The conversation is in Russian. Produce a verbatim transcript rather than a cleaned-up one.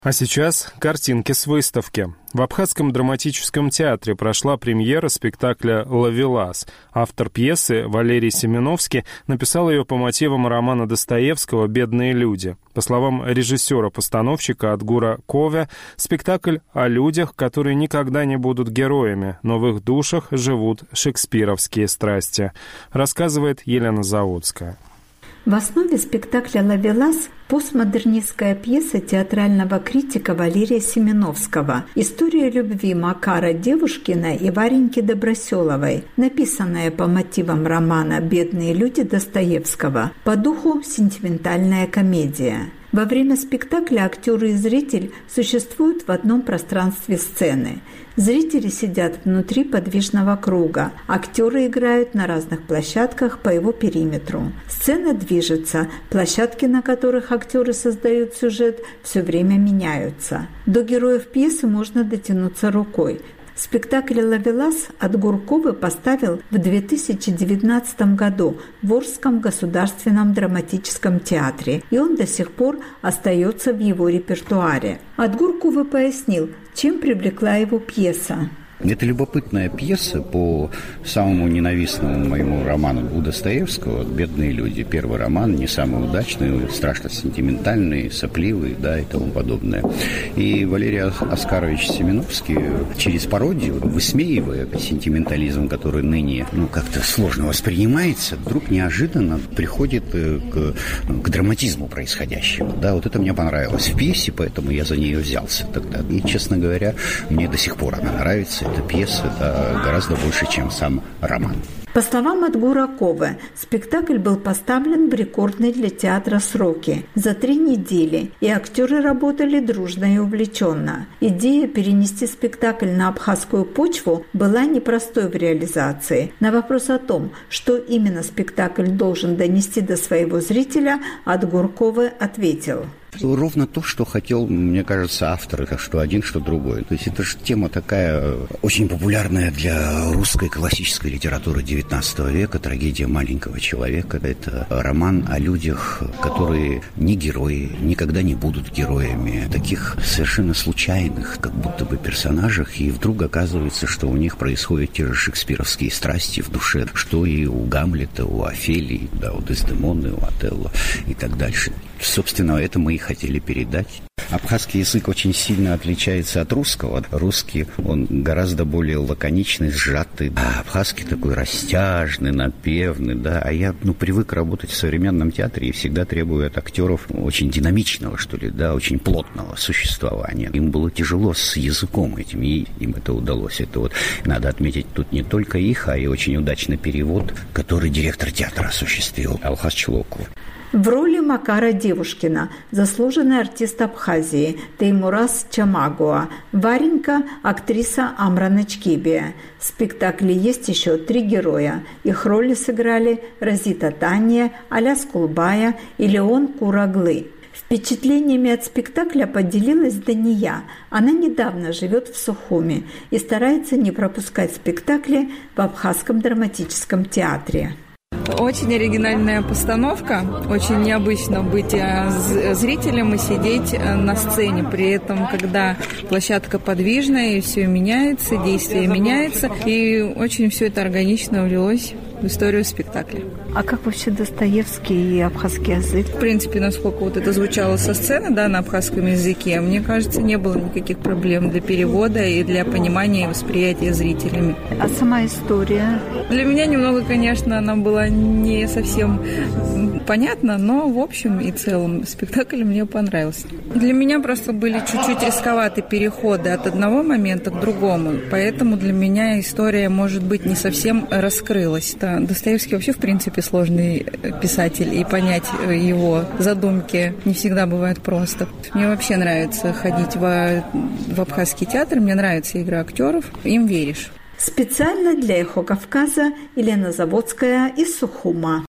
А сейчас картинки с выставки. В Абхазском драматическом театре прошла премьера спектакля «Ловелас». Автор пьесы Валерий Семеновский написал ее по мотивам романа Достоевского «Бедные люди». По словам режиссера-постановщика Адгура Кове, спектакль о людях, которые никогда не будут героями, но в их душах живут шекспировские страсти, рассказывает Елена Заводская. В основе спектакля «Ловелас» постмодернистская пьеса театрального критика Валерия Семеновского «История любви Макара Девушкина и Вареньки Доброселовой», написанная по мотивам романа «Бедные люди» Достоевского, по духу сентиментальная комедия. Во время спектакля актеры и зритель существуют в одном пространстве сцены. Зрители сидят внутри подвижного круга. Актеры играют на разных площадках по его периметру. Сцена движется. Площадки, на которых актеры создают сюжет, все время меняются. До героев пьесы можно дотянуться рукой. Спектакль «Ловелас» Адгур Кове поставил в две тысячи девятнадцатом году в Орском государственном драматическом театре, и он до сих пор остается в его репертуаре. Адгур Кове пояснил, чем привлекла его пьеса. Это любопытная пьеса по самому ненавистному моему роману у Достоевского «Бедные люди». Первый роман, не самый удачный, страшно сентиментальный, сопливый, да, и тому подобное. И Валерий Оскарович Семеновский через пародию, высмеивая сентиментализм, который ныне ну, как-то сложно воспринимается, вдруг неожиданно приходит к, к драматизму происходящего. Да, вот это мне понравилось в пьесе, поэтому я за нее взялся тогда. И, честно говоря, мне до сих пор она нравится. Эта пьеса да, гораздо больше, чем сам роман. По словам Адгура Кове, спектакль был поставлен в рекордные для театра сроки – за три недели, и актеры работали дружно и увлеченно. Идея перенести спектакль на абхазскую почву была непростой в реализации. На вопрос о том, что именно спектакль должен донести до своего зрителя, Адгур Кове ответил. Ровно то, что хотел, мне кажется, автор, что один, что другой. То есть это же тема такая очень популярная для русской классической литературы девятнадцатого века, трагедия маленького человека. Это роман о людях, которые не герои, никогда не будут героями, таких совершенно случайных, как будто бы персонажах, и вдруг оказывается, что у них происходят те же шекспировские страсти в душе, что и у Гамлета, у Офелии, да, у Дездемоны, у Отелло и так дальше. Собственно, это мы и хотели передать. Абхазский язык очень сильно отличается от русского. Русский, он гораздо более лаконичный, сжатый, а абхазский такой растяжный, напевный, да. А я, ну, привык работать в современном театре и всегда требую от актеров очень динамичного, что ли, да, очень плотного существования. Им было тяжело с языком этим, и им это удалось. Это вот, надо отметить, тут не только их, а и очень удачный перевод, который директор театра осуществил, Алхаз Чулоков. В роли Макара Девушкина заслуженный артист Абхазии Теймураз Чамагуа, Варенька – актриса Амра Начкибия. В спектакле есть еще три героя. Их роли сыграли Разита Тания, Аляс Кулбая и Леон Кураглы. Впечатлениями от спектакля поделилась Дания. Она недавно живет в Сухуми и старается не пропускать спектакли в Абхазском драматическом театре. Очень оригинальная постановка, очень необычно быть зрителем и сидеть на сцене. При этом, когда площадка подвижная, и все меняется, действие меняется, и очень все это органично влилось в историю спектакля. А как вообще Достоевский и абхазский язык? В принципе, насколько вот это звучало со сцены, да, на абхазском языке, мне кажется, не было никаких проблем для перевода и для понимания и восприятия зрителями. А сама история? Для меня немного, конечно, она была не совсем понятна, но в общем и целом спектакль мне понравился. Для меня просто были чуть-чуть рисковаты переходы от одного момента к другому, поэтому для меня история, может быть, не совсем раскрылась. Достоевский вообще, в принципе, сложный писатель, и понять его задумки не всегда бывает просто. Мне вообще нравится ходить в, в абхазский театр, мне нравится игра актеров, им веришь. Специально для «Эхо Кавказа» Елена Заводская из Сухума.